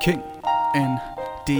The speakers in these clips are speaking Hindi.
King ND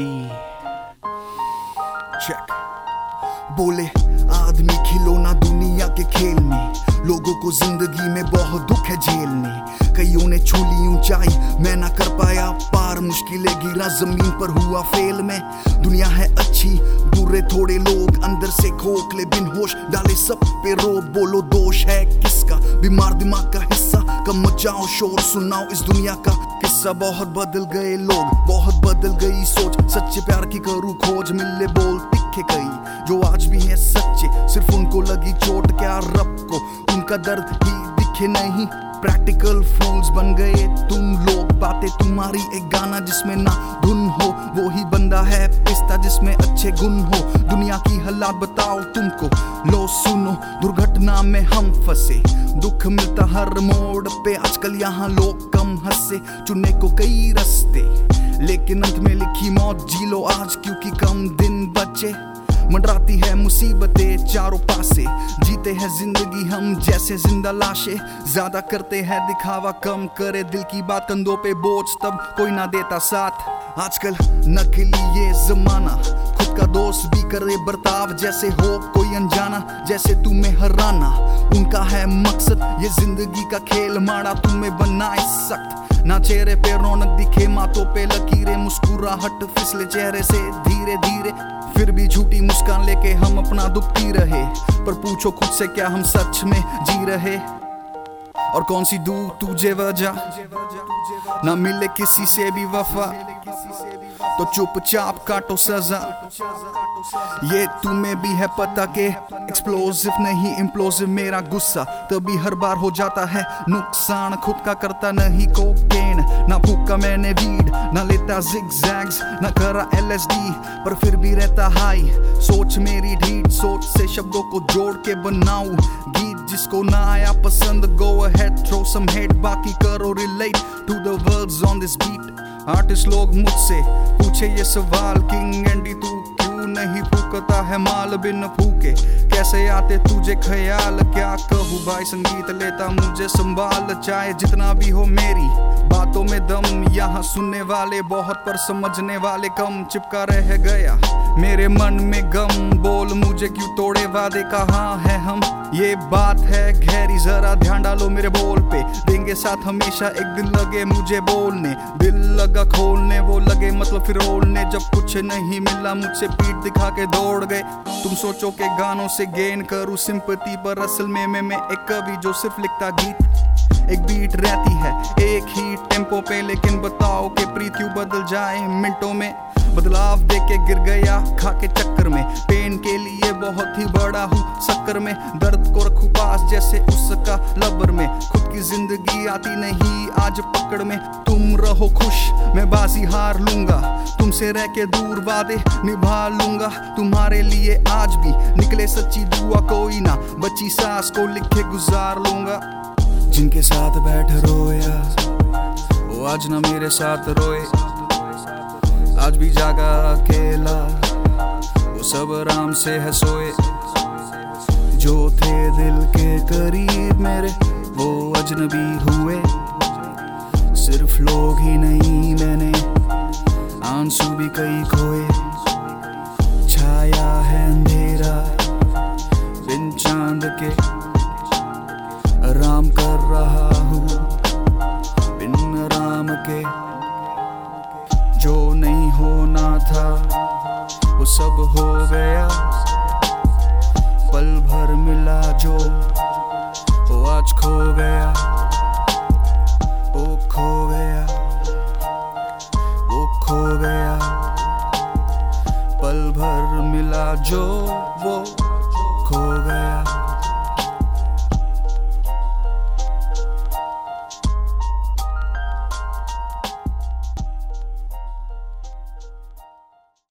चेक बोले आदमी खिलौना दुनिया के खेल में, लोगों को जिंदगी में बहुत दुख है झेलने। कईयों ने छू ली ऊंचाई, मैं ना कर पाया पार, मुश्किलें गिरा जमीन पर हुआ फेल में। दुनिया है अच्छी बुरे थोड़े लोग, अंदर से खोखले बिन होश डाले सब पे रोब। बोलो दोष है किसका, बीमार दिमाग का हिस्सा, कम मचाओ शोर सुनाओ इस दुनिया का किस्सा। बहुत बदल गए लोग, बहुत बदल गई सोच, सच्चे प्यार की करूँ खोज, मिले बोल तिखे कई जो आज भी है सच्चे, सिर्फ उनको लगी चोट, क्या रब को उनका दर्द ही दिखे नहीं। प्रैक्टिकल फूल्स बन गए तुम लोग, बातें तुम्हारी एक गाना जिसमें ना धुन हो, वो ही बंदा है पिस्ता जिसमें अच्छे गुण हो। दुनिया की हालात बताओ तुमको, लो सुनो, दुर्घटना में हम फंसे, दुख मिलता हर मोड़ पे। आजकल यहाँ लोग कम हंसे, चुनने को कई रास्ते, लेकिन अंत में लिखी मौत जी लो आज, क्योंकि कम दिन बचे। मंडराती है मुसीबतें चारों पासे, जीते हैं जिंदगी हम जैसे जिंदा लाशें। ज्यादा करते हैं दिखावा, कम करे दिल की बात, कंधों पे बोझ तब कोई ना देता साथ। आजकल नकली ये जमाना, खुद का दोस्त भी करे बर्ताव जैसे हो कोई अनजाना, जैसे तुम्हें हराना उनका है मकसद। ये जिंदगी का खेल माड़ा तुम्हें बनाए सख्त, ना चेहरे पे रौनक दिखे, माथों पे लकीरें, मुस्कुराहट फिसले चेहरे से धीरे धीरे। फिर भी झूठी मुस्कान लेके हम अपना दुख पी रहे, पर पूछो खुद से क्या हम सच में जी रहे। और कौन सी दू तुझे वजह, ना मिले किसी से भी वफा, तो चुपचाप काटो सजा। ये तुम्हें भी है पता के एक्सप्लोसिव नहीं इम्प्लोसिव मेरा गुस्सा, तभी हर बार हो जाता है नुकसान। खुद का करता नहीं कोकेन, ना फूका मैंने वीड, ना लेता जिगजैग्स, ना करा LSD, पर फिर भी रहता हाई। सोच मेरी ढीठ, सोच से शब्दों को जोड़ के बनाऊं गीत, जिसको ना आया पसंद go ahead throw some hate, बाकी करो relate to the words on this beat. Artist लोग मुझसे पूछे ये सवाल, किंग एंडी तू क्यों नहीं फूकता है माल बिन फूके, कैसे आते तुझे ख्याल। क्या कहूँ भाई, संगीत लेता मुझे संभाल, चाहे जितना भी हो मेरी बातों में दम। यहाँ सुनने वाले बहुत पर समझने वाले कम, चिपका रह गया मेरे मन में गम। बोल मुझे क्यों तोड़े वादे, कहाँ है हम, ये बात है गहरी, जरा ध्यान डालो मेरे बोल पे। देंगे साथ हमेशा, एक दिन लगे मुझे बोलने, दिल लगा खोलने, वो लगे मतलब फिर ओलने। जब कुछ नहीं मिला मुझसे पीठ दिखा के दौड़ गए। तुम सोचो के गानों से गेन करूँ सिंपैथी, पर असल में मैं एक कवि जो सिर्फ लिखता गीत। एक बीट रहती है एक ही टेम्पो पे, लेकिन बताओ कि प्रीत क्यों बदल जाए मिनटों में। बदलाव देके गिर गया खा के चक्कर में, पेन के लिए बहुत ही बड़ा हूँ शक्कर में। दर्द को रखूं पास जैसे उसका लबर में, खुद की जिंदगी आती नहीं आज पकड़ में। तुम रहो खुश मैं बाजी हार लूंगा, तुमसे रह के दूर वादे निभा लूंगा। तुम्हारे लिए आज भी निकले सच्ची दुआ, कोई ना बची सांस को लिखे गुजार लूंगा। जिनके साथ बैठ रोया वो आज ना मेरे साथ रोए, आज भी जागा अकेला वो सब आराम से है सोए। जो थे दिल के करीब मेरे वो अजनबी हुए, सिर्फ लोग ही नहीं मैंने आंसू भी कई खोए। छाया है अंधेरा बिन चांद के, आराम कर रहा हूँ बिन आराम के। जो नहीं होना था वो सब हो गया, पल भर मिला जो वो आज खो गया। वो खो गया, वो खो गया, पल भर मिला जो वो